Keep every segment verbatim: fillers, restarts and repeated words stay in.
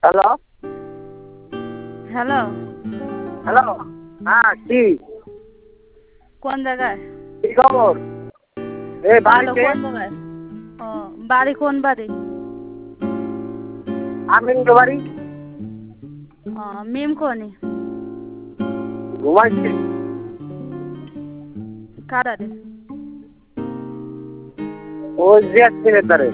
Hello hello hello হ্যাঁ কি কোন জায়গায়? কি খবর? এই ভালো। বাড়িতে। কোন জায়গায়? ও বাড়ি কোন বাড়ি? আমিন বাড়ি। ও মিম কোনি? ঘুমাইছে। কারারে? ওই জেসমিনের ধারে।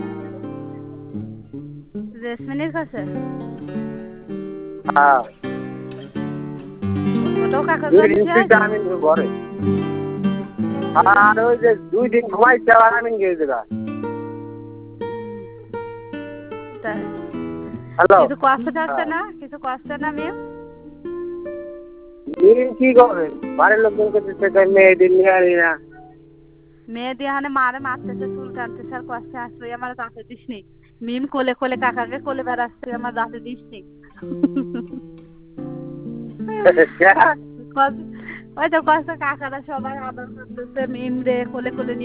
জেসমিনের কাছে? হ্যাঁ ওটাও কাকার দুই বাড়ি দিন খেয়ে থেকে আমিন ঘরে। আর ওই যে দুই দিন ঘুমাইছে আর আমিন গিয়েছে গা। তাই হ্যালো কিছু কষ্ট থাকছে হ্যাঁ না? কিছু কষ্ট না মিম? মিম কি করে বাড়ির লোকজন করতেছে মেয়েদের নিয়ে আনি না। মেয়ে দিয়ে হানে মারে মারতেছে, চুল টানতেছে, আর কষ্টে আসবে আমার দাঁতে দিস নি। মিম কোলে কোলে কাকাকে কোলে বেড়াচ্ছে, আমার দাঁতে দিস নি। ওই তো কষ্ট কাকারা সবাই আদর করতেছে, মিম রে কোলে কোলে নিয়ে